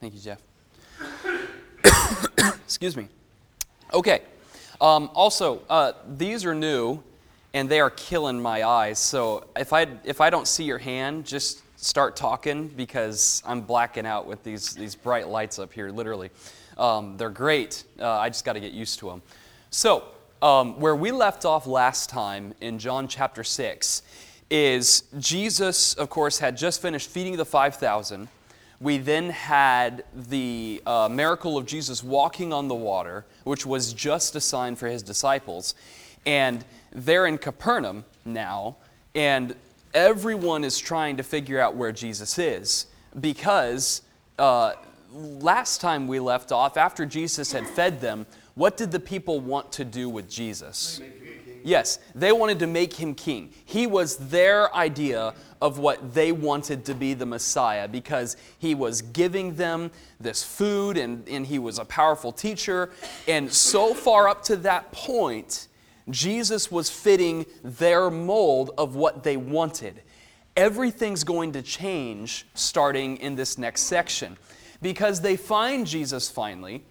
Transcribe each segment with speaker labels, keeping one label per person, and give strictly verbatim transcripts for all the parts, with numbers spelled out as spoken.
Speaker 1: Thank you, Jeff. Excuse me. Okay. Um, also, uh, these are new, and they are killing my eyes. So if I if I don't see your hand, just start talking because I'm blacking out with these these bright lights up here. Literally, um, they're great. Uh, I just got to get used to them. So um, where we left off last time in John chapter six is Jesus, of course, had just finished feeding the five thousand. We then had the uh, miracle of Jesus walking on the water, which was just a sign for his disciples. And they're in Capernaum now, and everyone is trying to figure out where Jesus is. Because uh, last time we left off, after Jesus had fed them, what did the people want to do with Jesus? Yes, they wanted to make him king. He was their idea of what they wanted to be the Messiah because he was giving them this food and, and he was a powerful teacher. And so far up to that point, Jesus was fitting their mold of what they wanted. Everything's going to change starting in this next section because they find Jesus finally,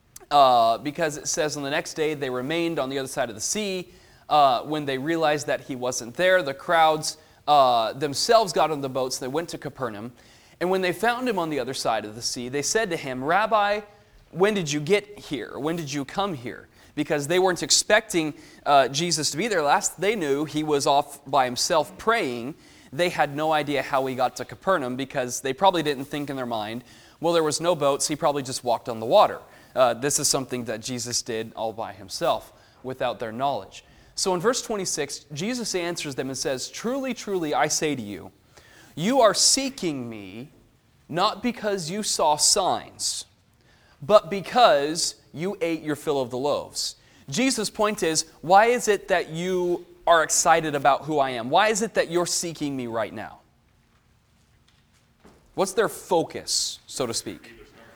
Speaker 1: uh, because it says on the next day they remained on the other side of the sea. Uh, when they realized that he wasn't there, the crowds uh, themselves got on the boats. They went to Capernaum. And when they found him on the other side of the sea, they said to him, "Rabbi, when did you get here? When did you come here?" Because they weren't expecting uh, Jesus to be there. Last they knew, he was off by himself praying. They had no idea how he got to Capernaum because they probably didn't think in their mind, well, there was no boats. He probably just walked on the water. Uh, this is something that Jesus did all by himself without their knowledge. So in verse twenty-six, Jesus answers them and says, "Truly, truly, I say to you, you are seeking me not because you saw signs, but because you ate your fill of the loaves." Jesus' point is, why is it that you are excited about who I am? Why is it that you're seeking me right now? What's their focus, so to speak?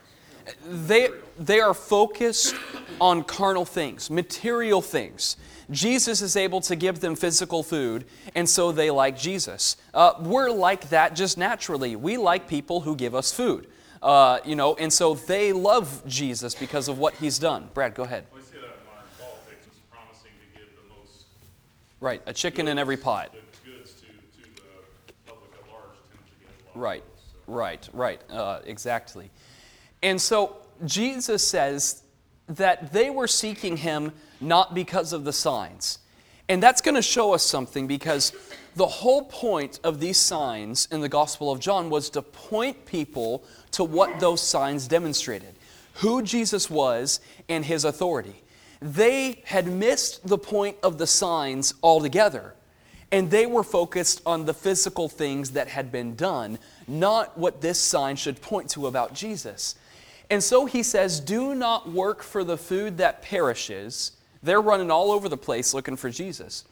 Speaker 1: They, they are focused on carnal things, material things. Jesus is able to give them physical food, and so they like Jesus. Uh, we're like that just naturally. We like people who give us food, uh, you know, and so they love Jesus because of what he's done. Brad, go ahead.
Speaker 2: We see that in modern politics is promising to give the most...
Speaker 1: Right, a chicken in every pot.
Speaker 2: The goods to, to the public at large tend to get a lot
Speaker 1: Right,
Speaker 2: of votes, so.
Speaker 1: right, right, uh, exactly. And so Jesus says that they were seeking him not because of the signs. And that's going to show us something because the whole point of these signs in the Gospel of John was to point people to what those signs demonstrated, who Jesus was and his authority. They had missed the point of the signs altogether, and they were focused on the physical things that had been done, not what this sign should point to about Jesus. And so he says, do not work for the food that perishes. They're running all over the place looking for Jesus.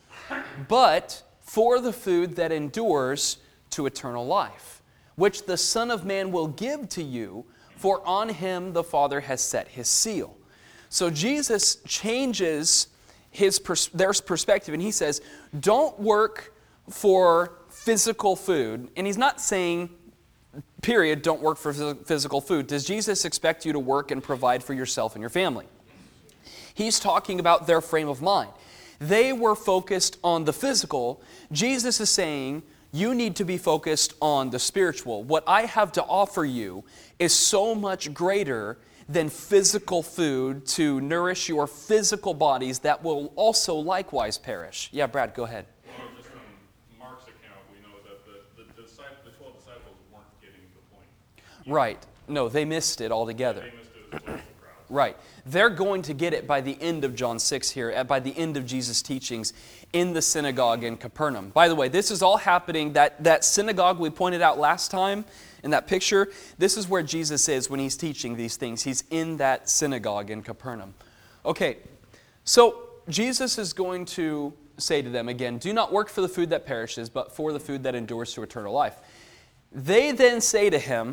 Speaker 1: But for the food that endures to eternal life, which the Son of Man will give to you, for on him the Father has set his seal. So Jesus changes his pers- their perspective, and he says, don't work for physical food. And he's not saying, period, don't work for physical food. Does Jesus expect you to work and provide for yourself and your family? He's talking about their frame of mind. They were focused on the physical. Jesus is saying, you need to be focused on the spiritual. What I have to offer you is so much greater than physical food to nourish your physical bodies that will also likewise perish. Yeah, Brad, go ahead.
Speaker 2: Well, just from Mark's account, we know that the, the, disciple, the twelve disciples weren't getting the point.
Speaker 1: Right. No, they missed it altogether.
Speaker 2: They missed it as well as the crowd.
Speaker 1: Right. They're going to get it by the end of John six here, by the end of Jesus' teachings in the synagogue in Capernaum. By the way, this is all happening, that, that synagogue we pointed out last time in that picture, this is where Jesus is when he's teaching these things. He's in that synagogue in Capernaum. Okay, so Jesus is going to say to them again, do not work for the food that perishes, but for the food that endures to eternal life. They then say to him,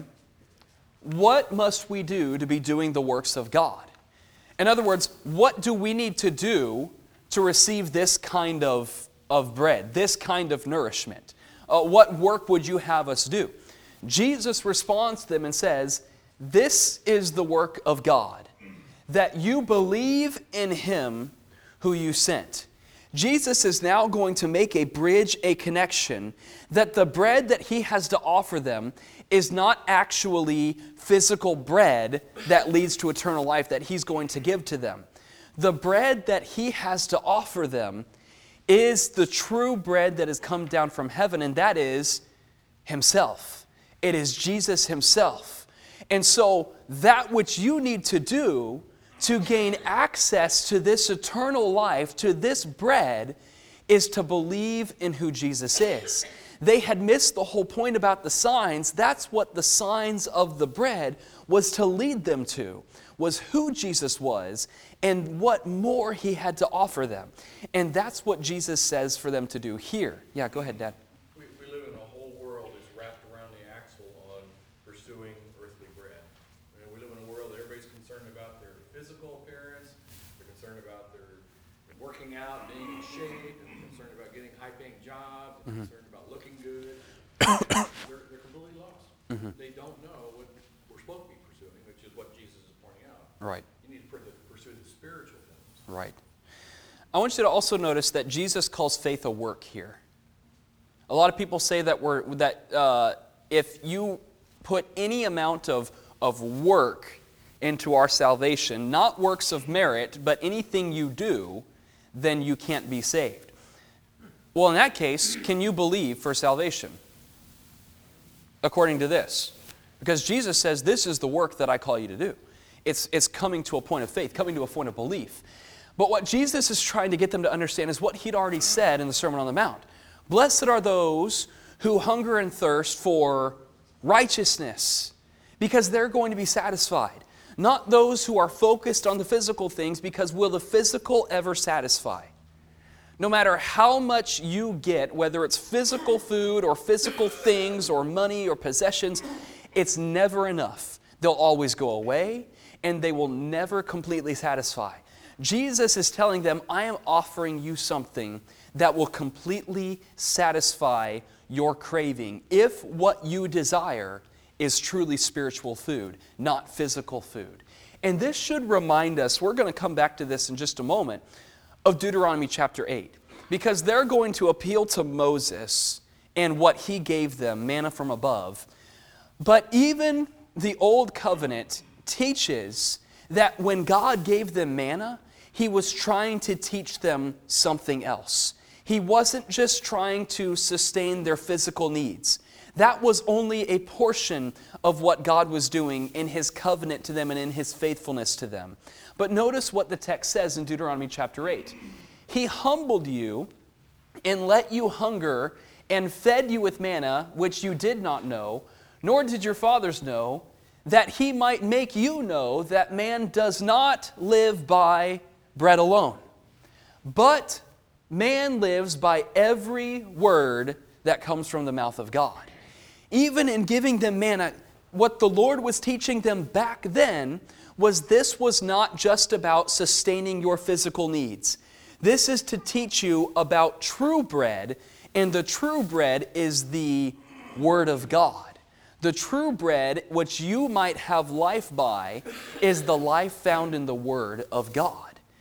Speaker 1: what must we do to be doing the works of God? In other words, what do we need to do to receive this kind of, of bread, this kind of nourishment? Uh, what work would you have us do? Jesus responds to them and says, This is the work of God, that you believe in Him who you sent. Jesus is now going to make a bridge, a connection, that the bread that He has to offer them is not actually physical bread that leads to eternal life that He's going to give to them. The bread that He has to offer them is the true bread that has come down from heaven, and that is Himself. It is Jesus Himself. And so that which you need to do to gain access to this eternal life, to this bread, is to believe in who Jesus is. They had missed the whole point about the signs. That's what the signs of the bread was to lead them to, was who Jesus was and what more He had to offer them. And that's what Jesus says for them to do here. Yeah, go ahead, Dad.
Speaker 3: We, we live in a whole world that's wrapped around the axle on pursuing earthly bread. I mean, we live in a world that everybody's concerned about their physical appearance, they're concerned about their working out, being in shape, and they're concerned about getting high-paying jobs, they're mm-hmm. concerned about looking good. they're, they're completely lost. Mm-hmm. They don't know what we're supposed to be pursuing, which is what Jesus is pointing out.
Speaker 1: Right.
Speaker 3: You need to pursue the spiritual things.
Speaker 1: Right. I want you to also notice that Jesus calls faith a work here. A lot of people say that we're that uh, if you put any amount of, of work into our salvation, not works of merit, but anything you do, then you can't be saved. Well, in that case, can you believe for salvation? According to this. Because Jesus says, this is the work that I call you to do. It's, it's coming to a point of faith, coming to a point of belief. But what Jesus is trying to get them to understand is what He'd already said in the Sermon on the Mount. Blessed are those who hunger and thirst for righteousness, because they're going to be satisfied. Not those who are focused on the physical things, because will the physical ever satisfy? No matter how much you get, whether it's physical food or physical things or money or possessions, it's never enough. They'll always go away, and they will never completely satisfy. Jesus is telling them, I am offering you something that will completely satisfy your craving if what you desire is truly spiritual food, not physical food. And this should remind us, we're going to come back to this in just a moment, of Deuteronomy chapter eight. Because they're going to appeal to Moses and what he gave them, manna from above. But even the Old Covenant teaches that when God gave them manna, He was trying to teach them something else. He wasn't just trying to sustain their physical needs. That was only a portion of what God was doing in His covenant to them and in His faithfulness to them. But notice what the text says in Deuteronomy chapter eight. He humbled you and let you hunger and fed you with manna, which you did not know, nor did your fathers know, that He might make you know that man does not live by bread alone, but man lives by every word that comes from the mouth of God. Even in giving them manna, what the Lord was teaching them back then was this was not just about sustaining your physical needs. This is to teach you about true bread, and the true bread is the Word of God. The true bread, which you might have life by, is the life found in the Word of God.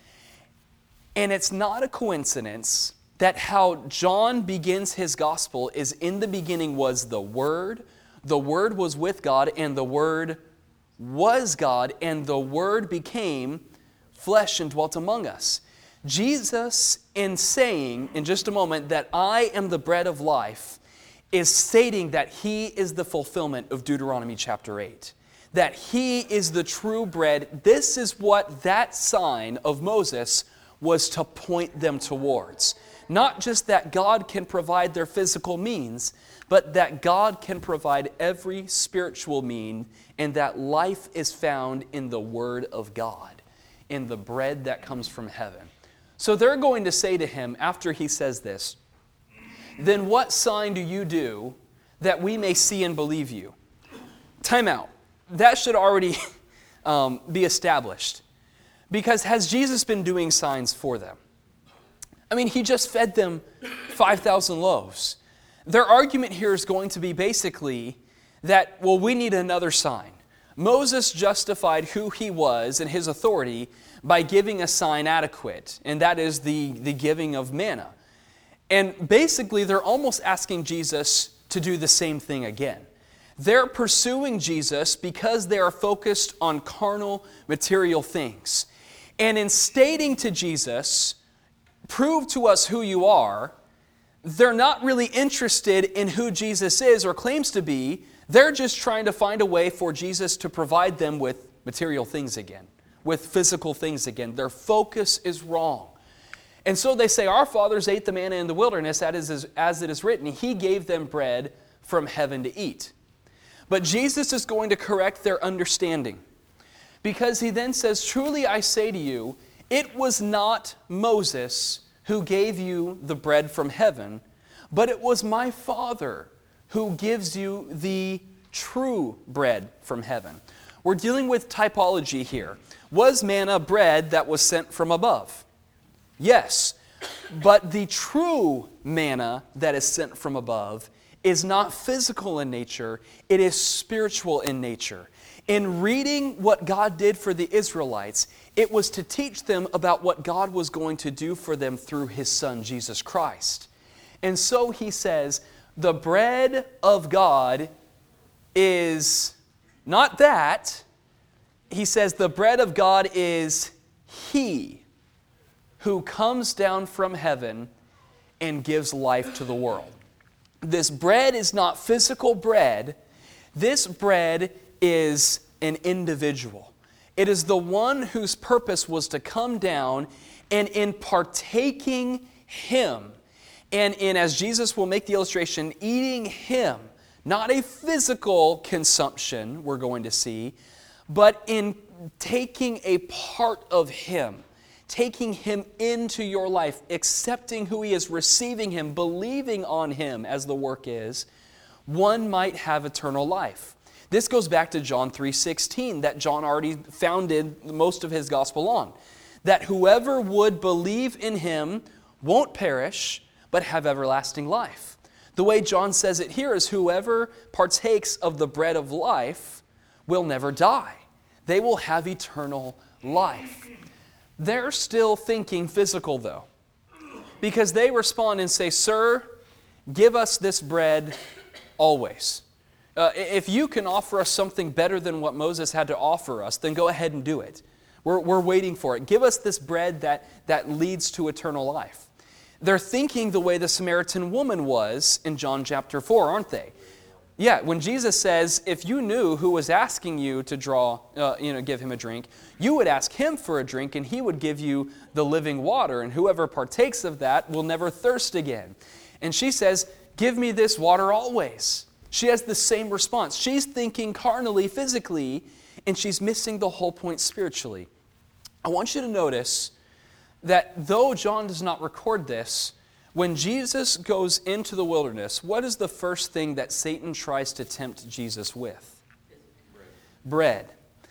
Speaker 1: And it's not a coincidence that how John begins his gospel is in the beginning was the Word, the Word was with God, and the Word was God, and the Word became flesh and dwelt among us. Jesus, in saying, in just a moment, that I am the bread of life, is stating that He is the fulfillment of Deuteronomy chapter eight. That He is the true bread. This is what that sign of Moses was to point them towards. Not just that God can provide their physical means, but that God can provide every spiritual mean, and that life is found in the Word of God, in the bread that comes from heaven. So they're going to say to Him, after He says this, then what sign do you do that we may see and believe you? Time out. That should already um, be established. Because has Jesus been doing signs for them? I mean, He just fed them five thousand loaves. Their argument here is going to be basically that, well, we need another sign. Moses justified who he was and his authority by giving a sign adequate, and that is the, the giving of manna. And basically, they're almost asking Jesus to do the same thing again. They're pursuing Jesus because they are focused on carnal, material things. And in stating to Jesus, prove to us who you are, they're not really interested in who Jesus is or claims to be. They're just trying to find a way for Jesus to provide them with material things again, with physical things again. Their focus is wrong. And so they say, our fathers ate the manna in the wilderness, as it is written, He gave them bread from heaven to eat. But Jesus is going to correct their understanding, because He then says, truly I say to you, it was not Moses who gave you the bread from heaven, but it was my Father who gives you the true bread from heaven. We're dealing with typology here. Was manna bread that was sent from above? Yes, but the true manna that is sent from above is not physical in nature, it is spiritual in nature. In reading what God did for the Israelites, it was to teach them about what God was going to do for them through His Son, Jesus Christ. And so He says, the bread of God is not that. He says the bread of God is He who comes down from heaven and gives life to the world. This bread is not physical bread. This bread is an individual. It is the one whose purpose was to come down, and in partaking Him, and in, as Jesus will make the illustration, eating Him, not a physical consumption we're going to see, but in taking a part of Him, taking Him into your life, accepting who He is, receiving Him, believing on Him as the work is, one might have eternal life. This goes back to John three sixteen that John already founded most of his gospel on. That whoever would believe in Him won't perish, but have everlasting life. The way John says it here is whoever partakes of the bread of life will never die. They will have eternal life. They're still thinking physical though, because they respond and say, Sir, give us this bread always. Uh, if you can offer us something better than what Moses had to offer us, then go ahead and do it. We're, we're waiting for it. Give us this bread that, that leads to eternal life. They're thinking the way the Samaritan woman was in John chapter four, aren't they? Yeah, when Jesus says, if you knew who was asking you to draw, uh, you know, give him a drink, you would ask him for a drink and he would give you the living water, and whoever partakes of that will never thirst again. And she says, give me this water always. She has the same response. She's thinking carnally, physically, and she's missing the whole point spiritually. I want you to notice that though John does not record this, when Jesus goes into the wilderness, what is the first thing that Satan tries to tempt Jesus with? Bread. Bread.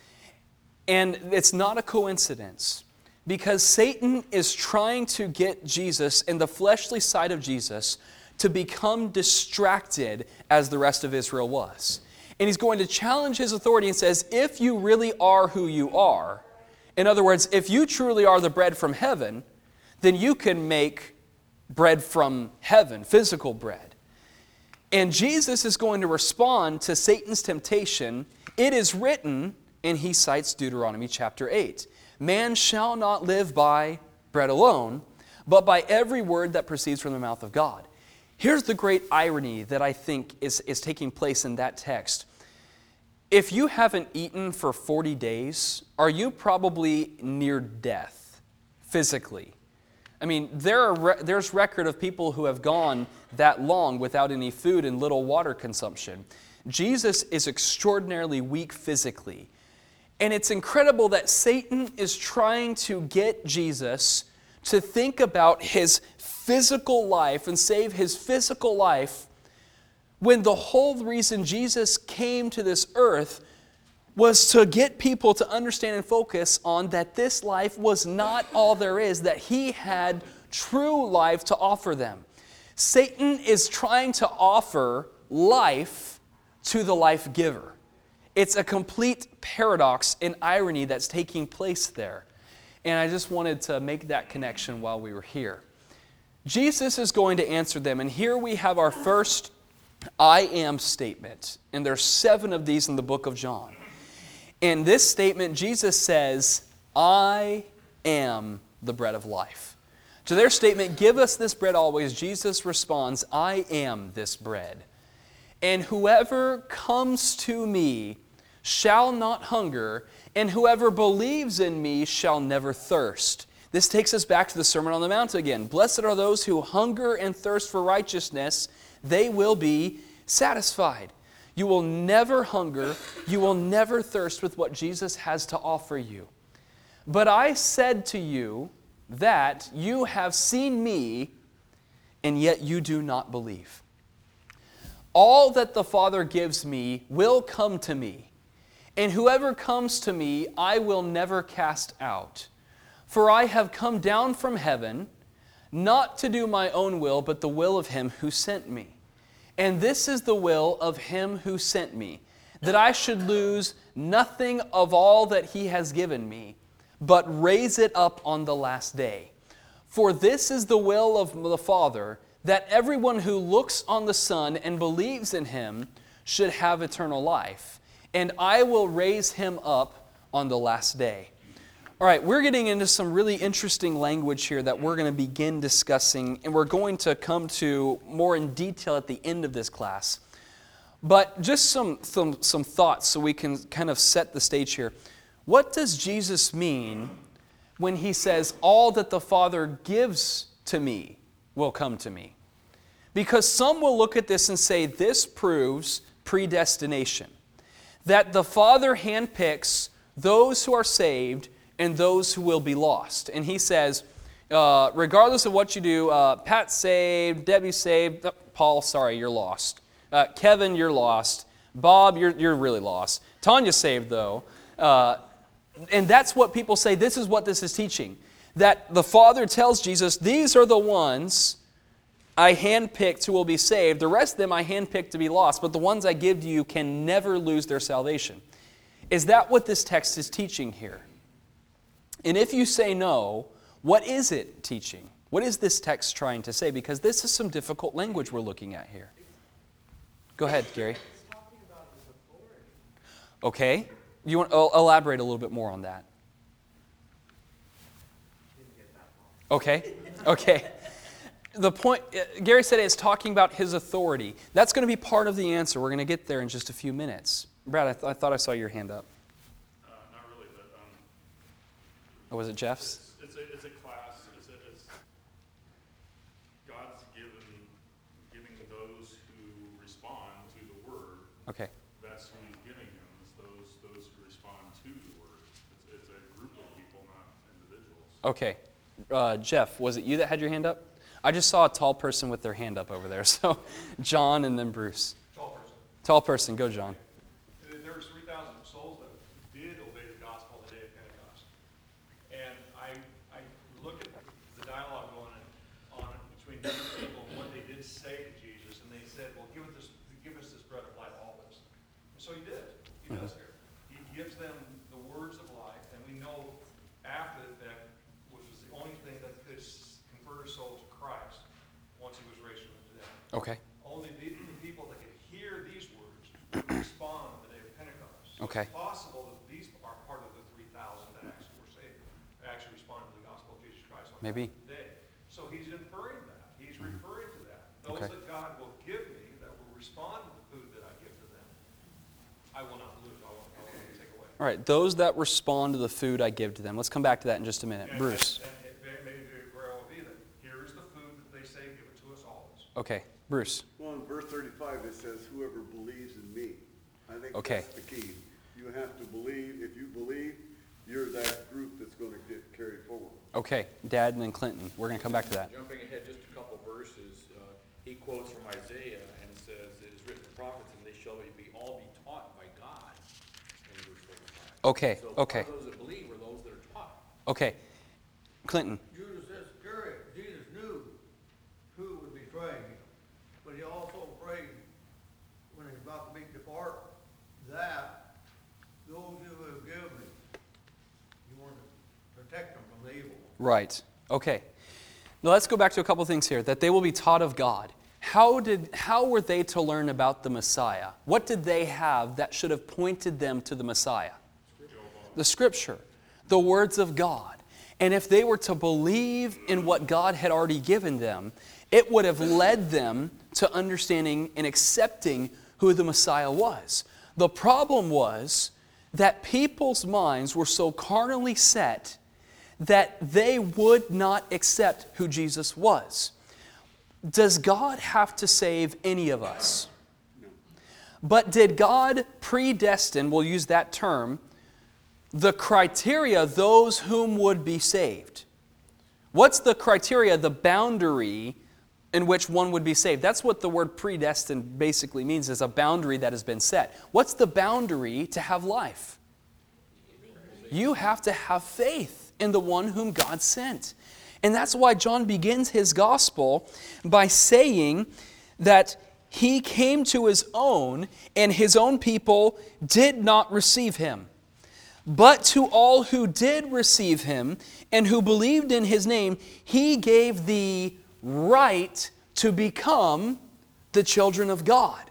Speaker 1: And it's not a coincidence, because Satan is trying to get Jesus and the fleshly side of Jesus to become distracted as the rest of Israel was. And he's going to challenge his authority and says, if you really are who you are, in other words, if you truly are the bread from heaven, then you can make bread from heaven, physical bread. And Jesus is going to respond to Satan's temptation. It is written, and he cites Deuteronomy chapter eight, man shall not live by bread alone, but by every word that proceeds from the mouth of God. Here's the great irony that I think is, is taking place in that text. If you haven't eaten for forty days, are you probably near death physically? I mean, there are re- there's record of people who have gone that long without any food and little water consumption. Jesus is extraordinarily weak physically. And it's incredible that Satan is trying to get Jesus to think about his physical life and save his physical life, when the whole reason Jesus came to this earth was to get people to understand and focus on that this life was not all there is, that he had true life to offer them. Satan is trying to offer life to the life giver. It's a complete paradox and irony that's taking place there. And I just wanted to make that connection while we were here. Jesus is going to answer them, and here we have our first I am statement. And there's seven of these in the book of John. In this statement, Jesus says, I am the bread of life. To their statement, give us this bread always, Jesus responds, I am this bread. And whoever comes to me shall not hunger, and whoever believes in me shall never thirst. This takes us back to the Sermon on the Mount again. Blessed are those who hunger and thirst for righteousness. They will be satisfied. You will never hunger. You will never thirst with what Jesus has to offer you. But I said to you that you have seen me, and yet you do not believe. All that the Father gives me will come to me, and whoever comes to me I will never cast out. For I have come down from heaven, not to do my own will, but the will of him who sent me. And this is the will of him who sent me, that I should lose nothing of all that he has given me, but raise it up on the last day. For this is the will of the Father, that everyone who looks on the Son and believes in him should have eternal life, and I will raise him up on the last day. All right, we're getting into some really interesting language here that we're going to begin discussing, and we're going to come to more in detail at the end of this class. But just some, some, some thoughts so we can kind of set the stage here. What does Jesus mean when he says, all that the Father gives to me will come to me? Because some will look at this and say, this proves predestination. That the Father handpicks those who are saved and those who will be lost. And he says, uh, regardless of what you do, uh, Pat's saved, Debbie's saved, oh, Paul, sorry, you're lost. Uh, Kevin, you're lost. Bob, you're, you're really lost. Tanya's saved, though. Uh, and that's what people say, this is what this is teaching. That the Father tells Jesus, these are the ones I handpicked who will be saved. The rest of them I handpicked to be lost, but the ones I give to you can never lose their salvation. Is that what this text is teaching here? And if you say no, what is it teaching? What is this text trying to say? Because this is some difficult language we're looking at here. Go ahead, Gary.
Speaker 4: It's talking about his authority.
Speaker 1: Okay. You want to elaborate a little bit more on that?
Speaker 4: Didn't get that far.
Speaker 1: Okay. Okay. The point, uh, Gary said it's talking about his authority. That's going to be part of the answer. We're going to get there in just a few minutes. Brad, I, th- I thought I saw your hand up.
Speaker 2: Uh, not really, but, um,
Speaker 1: Oh, was it Jeff's?
Speaker 2: it's, it's a, it's a class, it's a, it's, God's given, giving those who respond to the word,
Speaker 1: Okay.
Speaker 2: that's who he's giving them, is those, those who respond to the word. It's, it's a group of people, not individuals.
Speaker 1: Okay. Uh, Jeff, was it you that had your hand up? I just saw a tall person with their hand up over there. So John and then Bruce.
Speaker 3: Tall person.
Speaker 1: Tall person. Go, John.
Speaker 3: There was three thousand souls that did obey the gospel on the day of Pentecost. And I, I look at the dialogue going on between these people and what they did say to Jesus, and they said, well, give us this, give us this bread of life always. And so he did. He does here. He gives them the words of life, and we know after that, which was the only thing that could convert a soul to Christ once he was raised from the dead.
Speaker 1: Okay.
Speaker 3: Only the, the people that could hear these words would respond on the day of Pentecost. So
Speaker 1: Okay.
Speaker 3: it's possible that these are part of the three thousand that actually were saved, that actually responded to the gospel of Jesus Christ on
Speaker 1: Maybe.
Speaker 3: that day. So he's inferring that. He's referring to that. Those
Speaker 1: Okay.
Speaker 3: that God will give me, that will respond to the food that I give to them, I will not lose. I will, I will take away.
Speaker 1: All right. Those that respond to the food I give to them. Let's come back to that in just a minute.
Speaker 3: And-
Speaker 1: Bruce.
Speaker 3: And, and it may- maybe where I will be that here is the food that they say, give it to us always.
Speaker 1: Okay. Bruce.
Speaker 5: Well, in verse thirty-five, it says, whoever believes in me. I think
Speaker 1: Okay.
Speaker 5: that's the key. You have to believe. If you believe, you're that group that's going to get carried forward.
Speaker 1: Okay. Dad and then Clinton. We're going to come back to that.
Speaker 6: Jumping ahead just a couple verses, uh, he quotes from Isaiah and says, it is written in the prophets, and they shall be all be taught by God, in verse forty-five.
Speaker 1: Okay.
Speaker 6: So
Speaker 1: Okay.
Speaker 6: those that believe are those that are taught.
Speaker 1: Okay. Clinton.
Speaker 4: Judas Iscariot, Jesus knew who would betray him, but he also prayed when he was about to be depart that
Speaker 1: Right. Okay. Now let's go back to a couple things here. That they will be taught of God. How did how were they to learn about the Messiah? What did they have that should have pointed them to the Messiah? The Scripture, the words of God. And if they were to believe in what God had already given them, it would have led them to understanding and accepting who the Messiah was. The problem was that people's minds were so carnally set that they would not accept who Jesus was. Does God have to save any of us? No. But did God predestine, we'll use that term, the criteria, those whom would be saved? What's the criteria, the boundary in which one would be saved? That's what the word predestined basically means, is a boundary that has been set. What's the boundary to have life? You have to have faith in the one whom God sent. And that's why John begins his gospel by saying that he came to his own, and his own people did not receive him. But to all who did receive him and who believed in his name, he gave the right to become the children of God.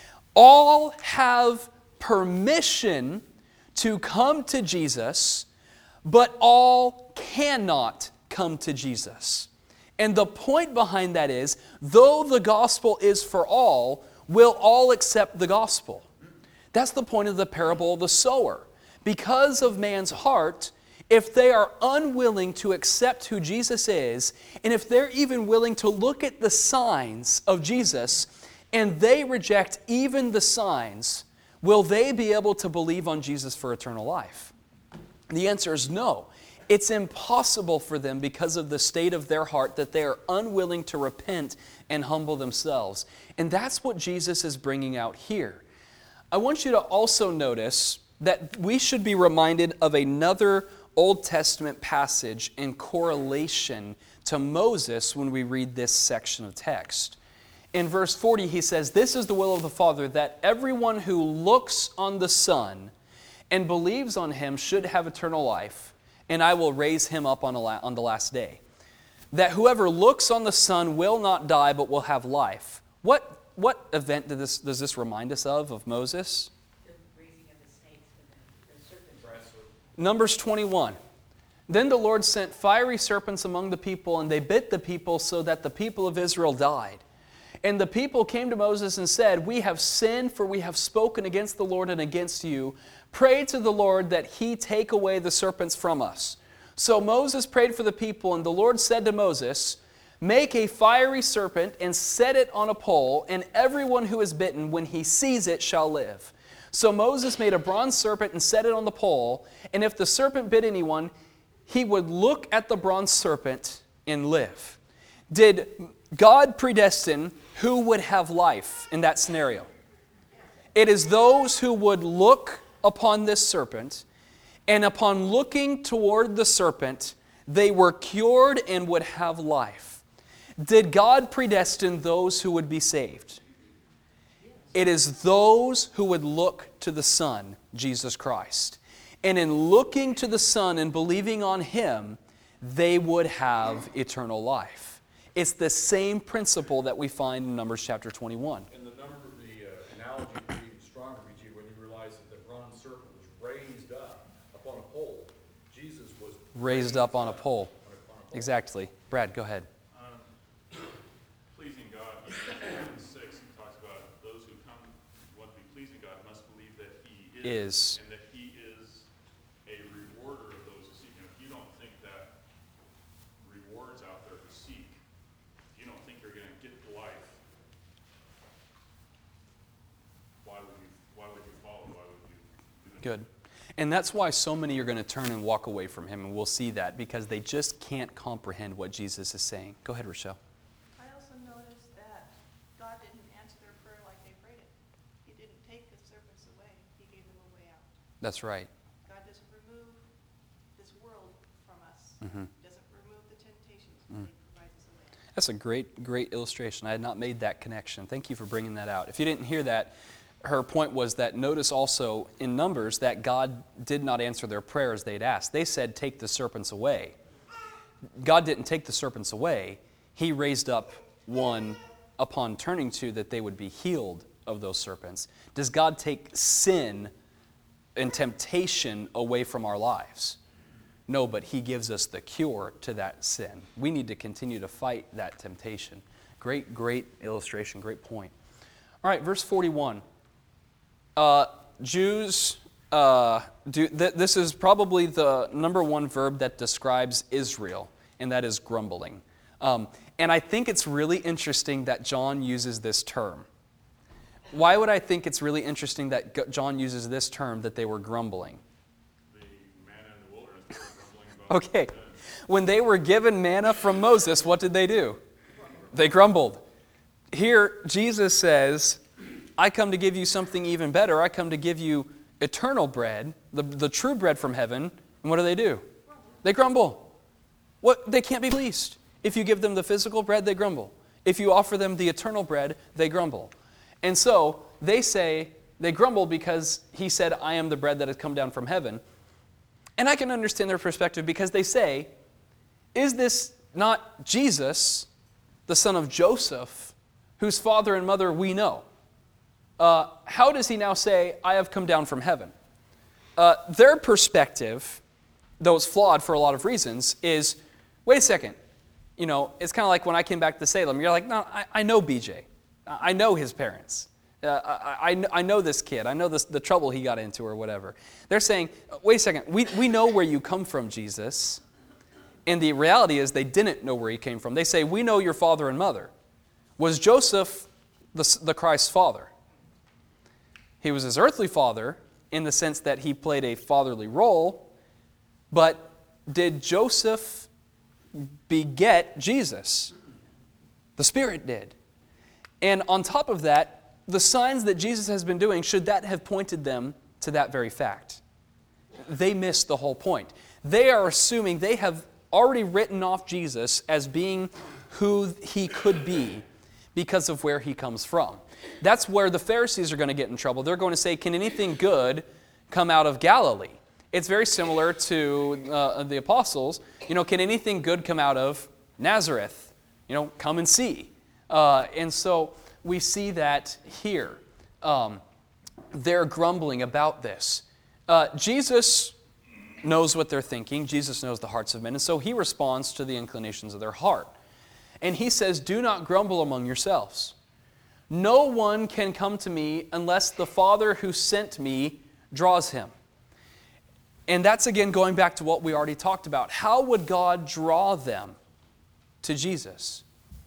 Speaker 1: All have permission to come to Jesus, but all cannot come to Jesus. And the point behind that is, though the gospel is for all, will all accept the gospel? That's the point of the parable of the sower. Because of man's heart, if they are unwilling to accept who Jesus is, and if they're even willing to look at the signs of Jesus, and they reject even the signs, will they be able to believe on Jesus for eternal life? The answer is no. It's impossible for them because of the state of their heart that they are unwilling to repent and humble themselves. And that's what Jesus is bringing out here. I want you to also notice that we should be reminded of another Old Testament passage in correlation to Moses when we read this section of text. In verse forty, he says, "This is the will of the Father, that everyone who looks on the Son and believes on him should have eternal life, and I will raise him up on, a la- on the last day. That whoever looks on the Son will not die, but will have life." What, what event did this, does this remind us of, of Moses?
Speaker 7: The raising of the snakes and the, the serpents.
Speaker 1: Numbers twenty-one. "Then the Lord sent fiery serpents among the people, and they bit the people so that the people of Israel died. And the people came to Moses and said, 'We have sinned, for we have spoken against the Lord and against you. Pray to the Lord that he take away the serpents from us.' So Moses prayed for the people, and the Lord said to Moses, 'Make a fiery serpent and set it on a pole, and everyone who is bitten, when he sees it, shall live.' So Moses made a bronze serpent and set it on the pole, and if the serpent bit anyone, he would look at the bronze serpent and live." Did God predestine who would have life in that scenario? It is those who would look upon this serpent, and upon looking toward the serpent, they were cured and would have life. Did God predestine those who would be saved? It is those who would look to the Son, Jesus Christ. And in looking to the Son and believing on Him, they would have eternal life. It's the same principle that we find in Numbers chapter twenty-one.
Speaker 3: And the number, the uh, analogy is even stronger, B G, when you realize that the bronze serpent was raised up upon a pole. Jesus was
Speaker 1: Raised up on a pole.
Speaker 3: on a- on a pole.
Speaker 1: Exactly. Brad, go ahead.
Speaker 2: Um, pleasing God, in Romans six, he talks about those who come, want to be pleasing God, must believe that He is,
Speaker 1: Is.
Speaker 2: and that He is a rewarder of those who seek Him. If you don't think that rewards out there to seek, if you don't think you're going to get life, why would you? Why would you follow? Why would you do it?
Speaker 1: Good. And that's why so many are going to turn and walk away from Him, and we'll see that because they just can't comprehend what Jesus is saying. Go ahead, Rochelle.
Speaker 8: I also noticed that God didn't answer their prayer like they prayed it. He didn't take the serpents away. He gave them a way out.
Speaker 1: That's right.
Speaker 8: God doesn't remove this world from us.
Speaker 1: Mhm.
Speaker 8: Doesn't remove the temptations, but He provides us a way out.
Speaker 1: That's a great, great illustration. I had not made that connection. Thank you for bringing that out. If you didn't hear that, her point was that notice also in Numbers that God did not answer their prayers they'd asked. They said, "Take the serpents away." God didn't take the serpents away. He raised up one upon turning to that they would be healed of those serpents. Does God take sin and temptation away from our lives? No, but He gives us the cure to that sin. We need to continue to fight that temptation. Great, great illustration, great point. All right, verse forty-one. Uh, Jews, uh, do, th- this is probably the number one verb that describes Israel, and that is grumbling. Um, and I think it's really interesting that John uses this term. Why would I think it's really interesting that G- John uses this term, that they were grumbling?
Speaker 2: The manna in the wilderness, they were grumbling about
Speaker 1: Okay.
Speaker 2: it.
Speaker 1: When they were given manna from Moses, what did they do? They grumbled. Here, Jesus says, I come to give you something even better. I come to give you eternal bread, the, the true bread from heaven. And what do they do? They grumble. What? They can't be pleased. If you give them the physical bread, they grumble. If you offer them the eternal bread, they grumble. And so they say, they grumble because He said, I am the bread that has come down from heaven. And I can understand their perspective because they say, is this not Jesus, the son of Joseph, whose father and mother we know? Uh, how does He now say, I have come down from heaven? Uh, their perspective, though it's flawed for a lot of reasons, is, wait a second. You know, it's kind of like when I came back to Salem. You're like, no, I, I know B J. I know his parents. Uh, I, I, I know this kid. I know this, the trouble he got into or whatever. They're saying, wait a second. We, we know where you come from, Jesus. And the reality is they didn't know where He came from. They say, we know your father and mother. Was Joseph the, the Christ's father? He was His earthly father in the sense that he played a fatherly role, but did Joseph beget Jesus? The Spirit did. And on top of that, the signs that Jesus has been doing, should that have pointed them to that very fact? They missed the whole point. They are assuming, they have already written off Jesus as being who He could be because of where He comes from. That's where the Pharisees are going to get in trouble. They're going to say, can anything good come out of Galilee? It's very similar to uh, the apostles. You know, can anything good come out of Nazareth? You know, come and see. Uh, and so we see that here. Um, they're grumbling about this. Uh, Jesus knows what they're thinking. Jesus knows the hearts of men. And so He responds to the inclinations of their heart. And He says, do not grumble among yourselves. No one can come to me unless the Father who sent me draws him. And that's again going back to what we already talked about. How would God draw them to Jesus?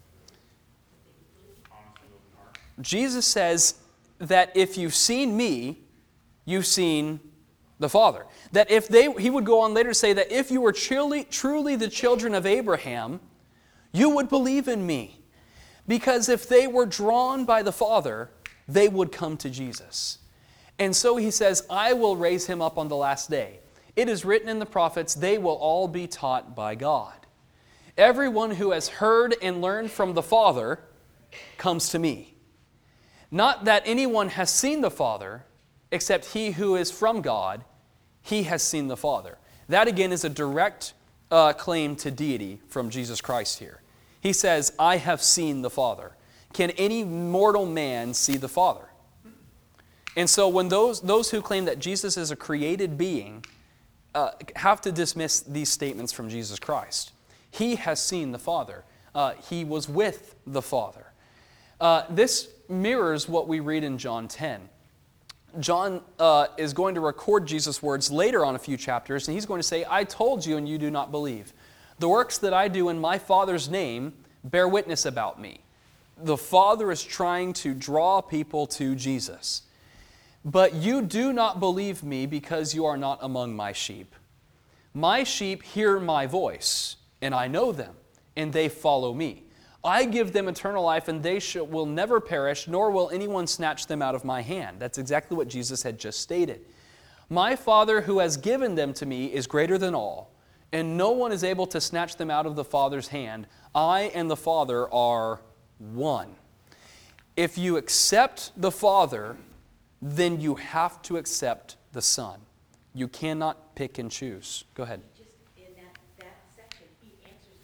Speaker 1: Jesus says that if you've seen me, you've seen the Father. That if they, He would go on later to say that if you were truly, truly the children of Abraham, you would believe in me. Because if they were drawn by the Father, they would come to Jesus. And so He says, I will raise him up on the last day. It is written in the prophets, they will all be taught by God. Everyone who has heard and learned from the Father comes to me. Not that anyone has seen the Father, except he who is from God, he has seen the Father. That again is a direct uh, claim to deity from Jesus Christ here. He says, I have seen the Father. Can any mortal man see the Father? And so when those, those who claim that Jesus is a created being uh, have to dismiss these statements from Jesus Christ. He has seen the Father. Uh, he was with the Father. Uh, this mirrors what we read in John ten. John uh, is going to record Jesus' words later on a few chapters, and he's going to say, I told you and you do not believe. The works that I do in my Father's name bear witness about me. The Father is trying to draw people to Jesus. But you do not believe me because you are not among my sheep. My sheep hear my voice, and I know them, and they follow me. I give them eternal life, and they shall, will never perish, nor will anyone snatch them out of my hand. That's exactly what Jesus had just stated. My Father who has given them to me is greater than all, and no one is able to snatch them out of the Father's hand. I and the Father are one. If you accept the Father, then you have to accept the Son. You cannot pick and choose. Go ahead.
Speaker 7: Just in that, that section, He answers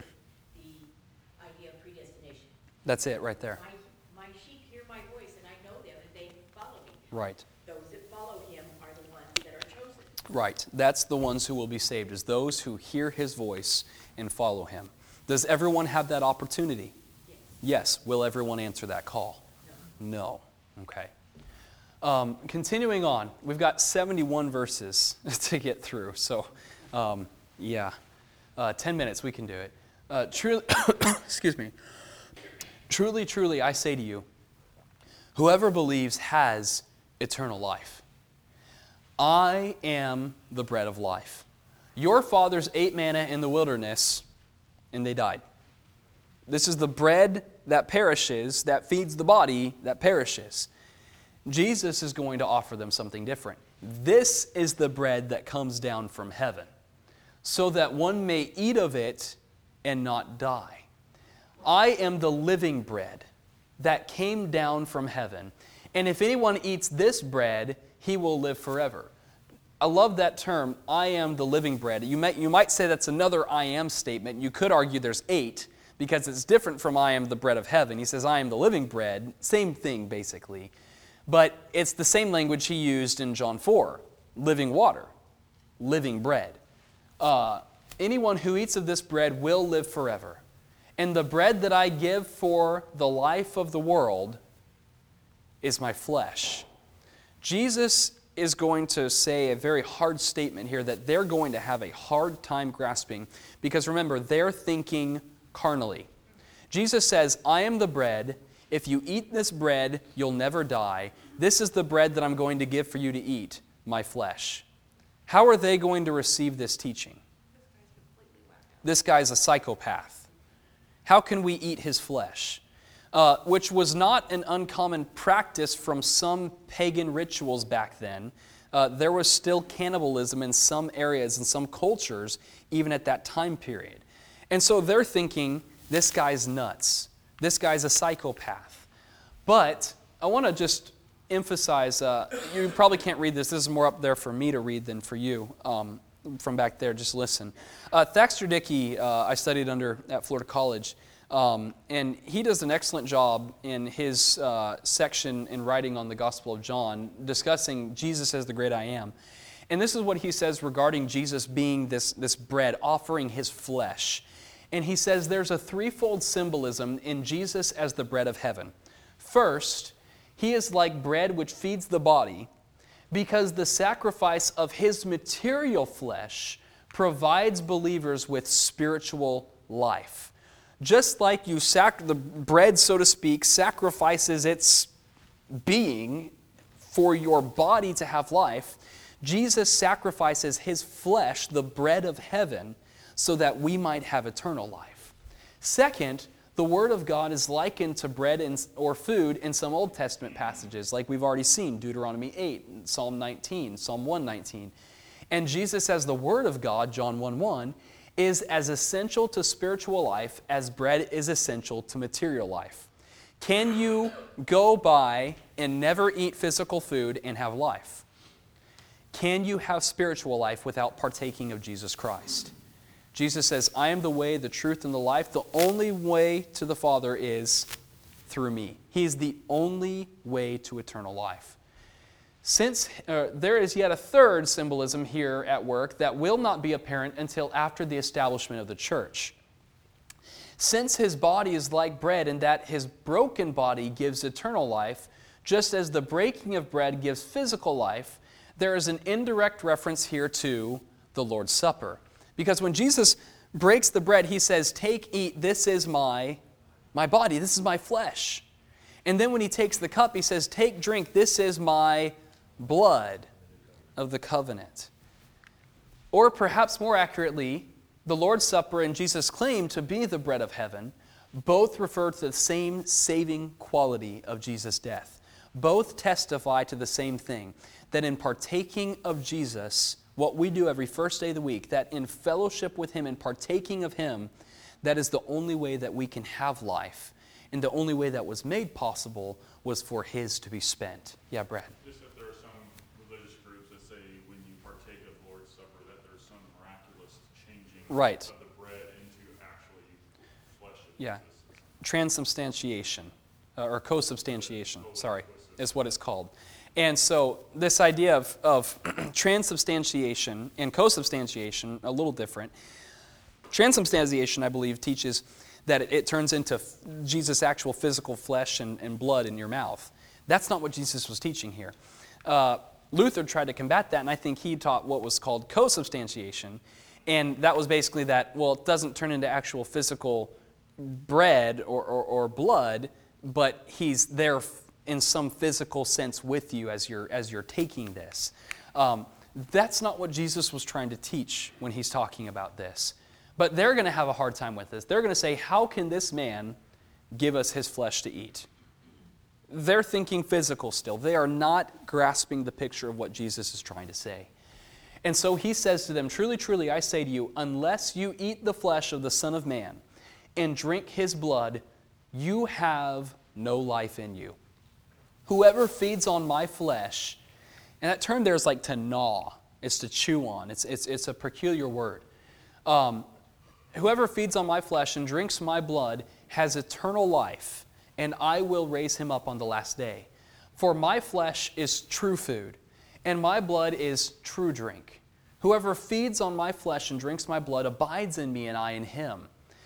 Speaker 1: That's it right there.
Speaker 7: My, my sheep hear my voice, and I know them, and they follow me.
Speaker 1: Right.
Speaker 7: Those that follow him are the ones that are chosen.
Speaker 1: Right. That's the ones who will be saved, is those who hear his voice and follow him. Does everyone have that opportunity?
Speaker 7: Yes.
Speaker 1: Yes. Will everyone answer that call? No. No. Okay. Um, continuing on, we've got seventy-one verses to get through. So, um, yeah, uh, ten minutes, we can do it. Uh, truly, excuse me. Truly, truly, I say to you, whoever believes has eternal life. I am the bread of life. Your fathers ate manna in the wilderness, and they died. This is the bread that perishes, that feeds the body that perishes. Jesus is going to offer them something different. This is the bread that comes down from heaven, so that one may eat of it and not die. I am the living bread that came down from heaven, and if anyone eats this bread, he will live forever. I love that term, I am the living bread. You might, you might say that's another I am statement. You could argue there's eight, because it's different from I am the bread of heaven. He says, I am the living bread. Same thing, basically. But it's the same language he used in John four, living water, living bread. Uh, anyone who eats of this bread will live forever. And the bread that I give for the life of the world is my flesh. Jesus is going to say a very hard statement here that they're going to have a hard time grasping, because remember, they're thinking carnally. Jesus says, I am the bread. If you eat this bread, you'll never die. This is the bread that I'm going to give for you to eat, my flesh. How are they going to receive this teaching? This guy's a psychopath. How can we eat his flesh? Uh, which was not an uncommon practice from some pagan rituals back then. Uh, there was still cannibalism in some areas and some cultures, even at that time period. And so they're thinking, this guy's nuts. This guy's a psychopath. But I want to just emphasize, uh, you probably can't read this. This is more up there for me to read than for you. Um, from back there, just listen. Uh, Thaxter Dickey, uh, I studied under at Florida College, um, and he does an excellent job in his uh, section in writing on the Gospel of John, discussing Jesus as the great I am. And this is what he says regarding Jesus being this, this bread, offering his flesh. And he says there's a threefold symbolism in Jesus as the bread of heaven. First, he is like bread which feeds the body, because the sacrifice of his material flesh provides believers with spiritual life. Just like you sac- the bread, so to speak, sacrifices its being for your body to have life, Jesus sacrifices his flesh, the bread of heaven, so that we might have eternal life. Second, the Word of God is likened to bread in, or food in some Old Testament passages, like we've already seen, Deuteronomy eight, Psalm nineteen, Psalm one nineteen. And Jesus as the Word of God, John one one, is as essential to spiritual life as bread is essential to material life. Can you go by and never eat physical food and have life? Can you have spiritual life without partaking of Jesus Christ? Jesus says, I am the way, the truth, and the life. The only way to the Father is through me. He is the only way to eternal life. Since uh, there is yet a third symbolism here at work that will not be apparent until after the establishment of the church. Since his body is like bread in that his broken body gives eternal life, just as the breaking of bread gives physical life, there is an indirect reference here to the Lord's Supper. Because when Jesus breaks the bread, he says, take, eat, this is my, my body, this is my flesh. And then when he takes the cup, he says, take, drink, this is my blood of the covenant. Or perhaps more accurately, the Lord's Supper and Jesus' claim to be the bread of heaven both refer to the same saving quality of Jesus' death. Both testify to the same thing, that in partaking of Jesus, what we do every first day of the week, that in fellowship with him and partaking of him, that is the only way that we can have life. And the only way that was made possible was for his to be spent. Yeah, Brad.
Speaker 2: Just if there are some religious groups that say when you partake of the Lord's Supper that there's some miraculous changing
Speaker 1: Right.
Speaker 2: of the bread into actually flesh of
Speaker 1: Yeah.
Speaker 2: Jesus.
Speaker 1: transubstantiation, uh, or co-substantiation, sorry, is what it's called. And so this idea of, of transubstantiation and co-substantiation, a little different. Transubstantiation, I believe, teaches that it, it turns into f- Jesus' actual physical flesh and, and blood in your mouth. That's not what Jesus was teaching here. Uh, Luther tried to combat that, and I think he taught what was called co-substantiation. And that was basically that, well, it doesn't turn into actual physical bread or, or, or blood, but he's there f- in some physical sense with you as you're, as you're taking this. Um, that's not what Jesus was trying to teach when he's talking about this. But they're going to have a hard time with this. They're going to say, how can this man give us his flesh to eat? They're thinking physical still. They are not grasping the picture of what Jesus is trying to say. And so he says to them, truly, truly, I say to you, unless you eat the flesh of the Son of Man and drink his blood, you have no life in you. Whoever feeds on my flesh, and that term there is like to gnaw. It's to chew on. It's, it's, it's a peculiar word. Um, whoever feeds on my flesh and drinks my blood has eternal life, and I will raise him up on the last day. For my flesh is true food, and my blood is true drink. Whoever feeds on my flesh and drinks my blood abides in me, and I in him.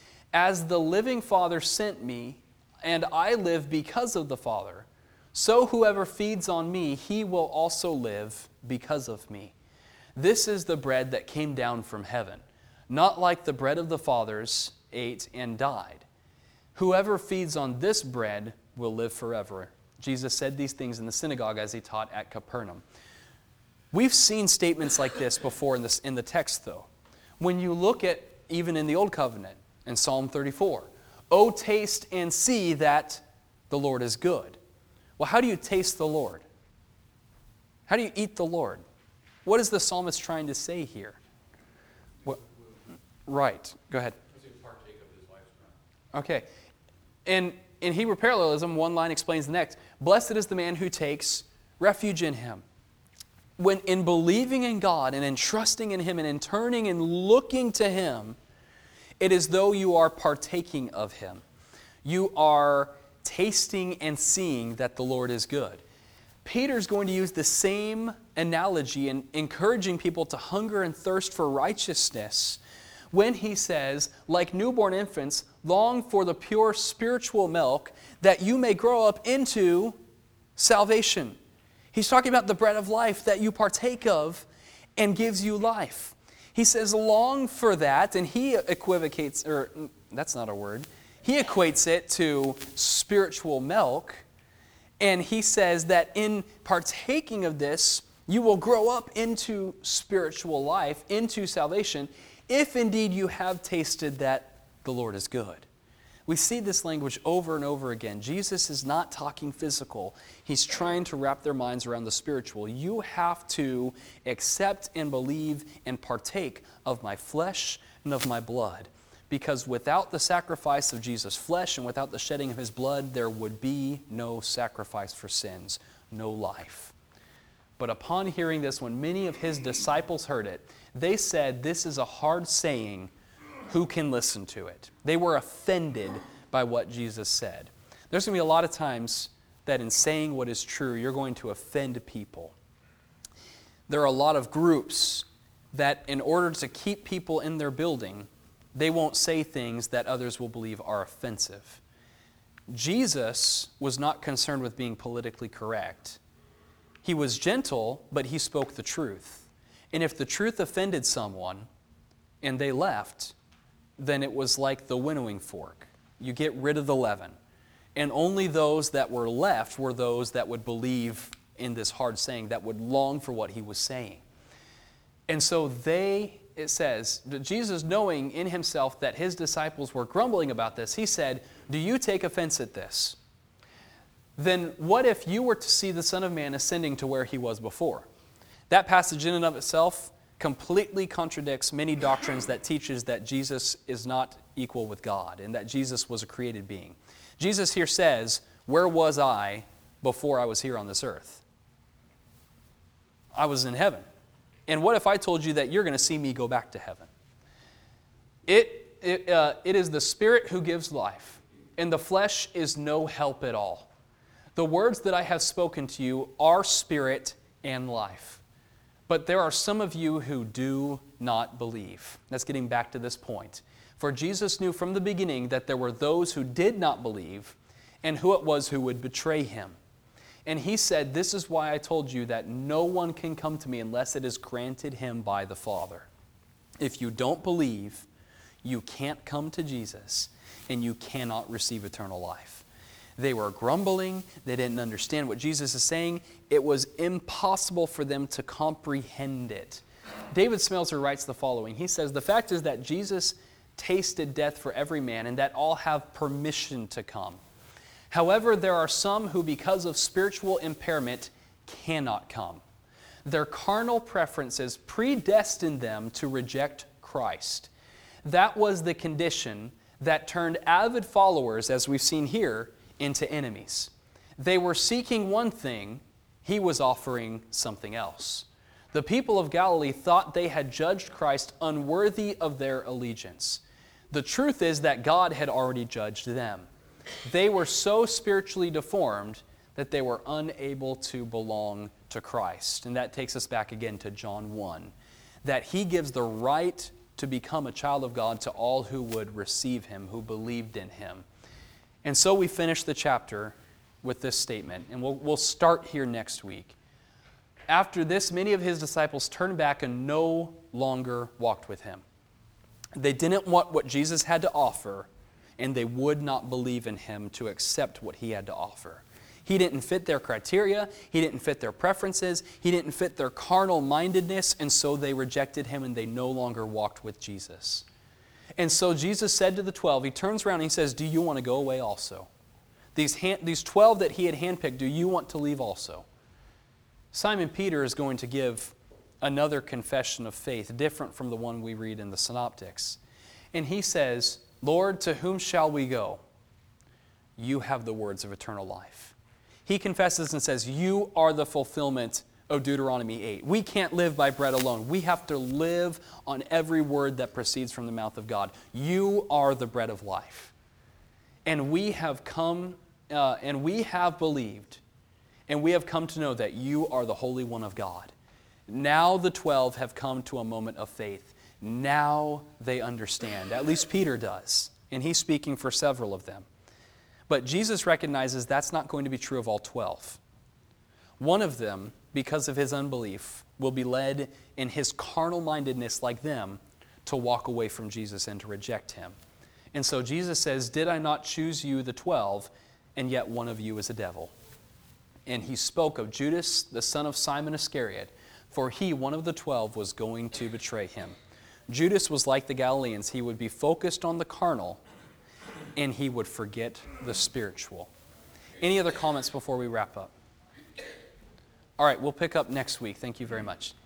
Speaker 1: As the living Father sent me, and I live because of the Father, so whoever feeds on me, he will also live because of me. This is the bread that came down from heaven, not like the bread of the fathers ate and died. Whoever feeds on this bread will live forever. Jesus said these things in the synagogue as he taught at Capernaum. We've seen statements like this before in, this, in the text, though. When you look at, even in the Old Covenant, in Psalm thirty-four, "Oh, taste and see that the Lord is good." Well, how do you taste the Lord? How do you eat the Lord? What is the psalmist trying to say here? What? Right. Go ahead.
Speaker 6: Partake of his lifestyle.
Speaker 1: Okay. And in Hebrew parallelism, one line explains the next. Blessed is the man who takes refuge in him. When in believing in God and in trusting in him and in turning and looking to him, it is though you are partaking of him. You are tasting and seeing that the Lord is good. Peter's going to use the same analogy in encouraging people to hunger and thirst for righteousness when he says, like newborn infants, long for the pure spiritual milk that you may grow up into salvation. He's talking about the bread of life that you partake of and gives you life. He says, long for that, and he equivocates, or that's not a word, he equates it to spiritual milk, and he says that in partaking of this, you will grow up into spiritual life, into salvation, if indeed you have tasted that the Lord is good. We see this language over and over again. Jesus is not talking physical. He's trying to wrap their minds around the spiritual. You have to accept and believe and partake of my flesh and of my blood. Because without the sacrifice of Jesus' flesh and without the shedding of his blood, there would be no sacrifice for sins, no life. But upon hearing this, when many of his disciples heard it, they said, this is a hard saying. Who can listen to it? They were offended by what Jesus said. There's going to be a lot of times that in saying what is true, you're going to offend people. There are a lot of groups that in order to keep people in their building, they won't say things that others will believe are offensive. Jesus was not concerned with being politically correct. He was gentle, but he spoke the truth. And if the truth offended someone and they left, then it was like the winnowing fork. You get rid of the leaven. And only those that were left were those that would believe in this hard saying, that would long for what he was saying. And so they, it says, Jesus, knowing in himself that his disciples were grumbling about this, he said, do you take offense at this? Then what if you were to see the Son of Man ascending to where he was before? That passage in and of itself completely contradicts many doctrines that teaches that Jesus is not equal with God and that Jesus was a created being. Jesus here says, where was I before I was here on this earth? I was in heaven. And what if I told you that you're going to see me go back to heaven? It, it, uh, it is the Spirit who gives life. and the flesh is no help at all. The words that I have spoken to you are spirit and life. But there are some of you who do not believe. That's getting back to this point. For Jesus knew from the beginning that there were those who did not believe and who it was who would betray him. And he said, this is why I told you that no one can come to me unless it is granted him by the Father. If you don't believe, you can't come to Jesus and you cannot receive eternal life. They were grumbling. They didn't understand what Jesus is saying. It was impossible for them to comprehend it. David Smelser writes the following. He says, the fact is that Jesus tasted death for every man and that all have permission to come. However, there are some who, because of spiritual impairment, cannot come. Their carnal preferences predestined them to reject Christ. That was the condition that turned avid followers, as we've seen here, into enemies. They were seeking one thing, he was offering something else. The people of Galilee thought they had judged Christ unworthy of their allegiance. The truth is that God had already judged them. They were so spiritually deformed that they were unable to belong to Christ. And that takes us back again to John one, that he gives the right to become a child of God to all who would receive him, who believed in him. And so we finish the chapter with this statement, and we'll, we'll start here next week. After this, many of his disciples turned back and no longer walked with him. They didn't want what Jesus had to offer, and they would not believe in him to accept what he had to offer. He didn't fit their criteria. He didn't fit their preferences. He didn't fit their carnal mindedness, and so they rejected him and they no longer walked with Jesus. And so Jesus said to the twelve, he turns around and he says, do you want to go away also? These, hand, these twelve that he had handpicked, do you want to leave also? Simon Peter is going to give another confession of faith, different from the one we read in the Synoptics. And he says, Lord, to whom shall we go? You have the words of eternal life. He confesses and says, you are the fulfillment of Deuteronomy eight. We can't live by bread alone. We have to live on every word that proceeds from the mouth of God. You are the bread of life. And we have come, uh, and we have believed, and we have come to know that you are the Holy One of God. Now the twelve have come to a moment of faith. Now they understand. At least Peter does. And he's speaking for several of them. But Jesus recognizes that's not going to be true of all twelve. One of them, because of his unbelief, will be led in his carnal mindedness like them to walk away from Jesus and to reject him. And so Jesus says, did I not choose you, the twelve, and yet one of you is a devil? And he spoke of Judas, the son of Simon Iscariot, for he, one of the twelve, was going to betray him. Judas was like the Galileans. He would be focused on the carnal, and he would forget the spiritual. Any other comments before we wrap up? All right, we'll pick up next week. Thank you very much.